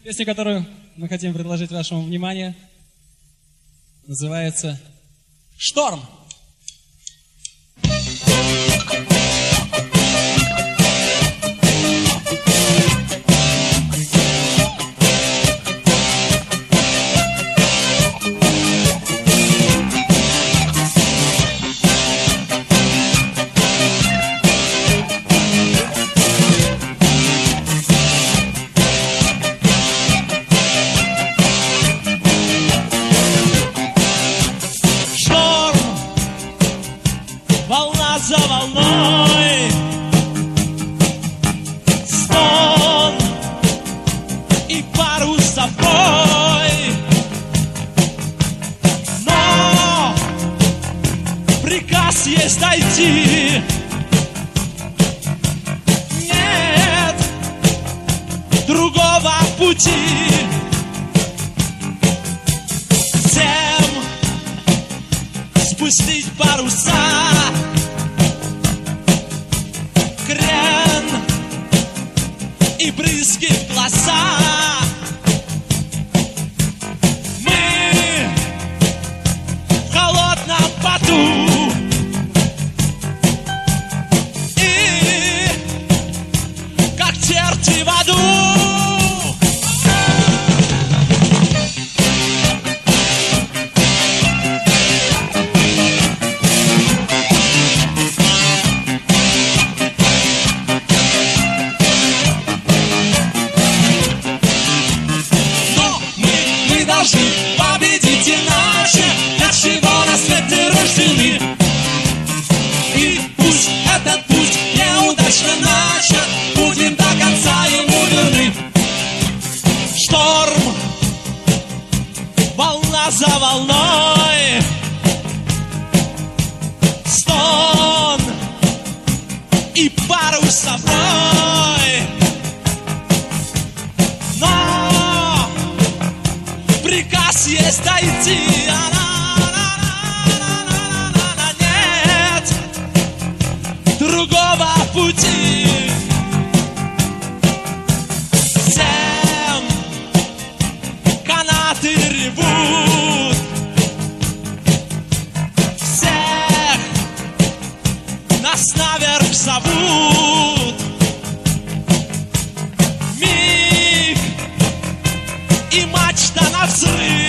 Песня, которую мы хотим предложить вашему вниманию, называется «Шторм». Волна за волной, стон и парус за бой. Но приказ есть дойти. Нет другого пути. Всем спустить паруса. Крен и брызги в глаза. Мы в холодном поту. И как черти в аду. Победить иначе, для чего на свете рождены. И пусть этот путь неудачно начат, будем до конца ему верны. Шторм, волна за волной, стон и парус с собой. Но приказ есть дойти. Нет другого пути. Всем канаты ревут. Всех нас наверх зовут. Миг и мачта на взрыв.